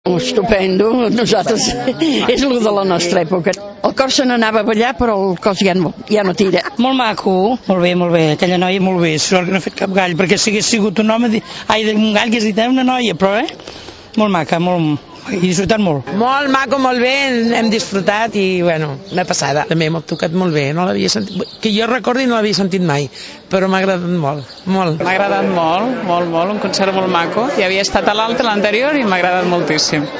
Estupendo, nosaltres és el de la nostra època. El cor se n'anava a ballar, però el cos ja no tira. Molt maco, molt bé, aquella noia molt bé, sort que no ha fet cap gall, perquè si hagués sigut un home, un gall que has dit, una noia, però molt maca, he disfrutat molt. Molt maco, molt bé, hem disfrutat i, bueno, una passada. També m'ha tocat molt bé, no l'havia sentit, que jo recordi no l'havia sentit mai, però m'ha agradat molt. M'ha agradat molt, un concert molt maco. Ja havia estat a l'altre, l'anterior, i m'ha agradat moltíssim.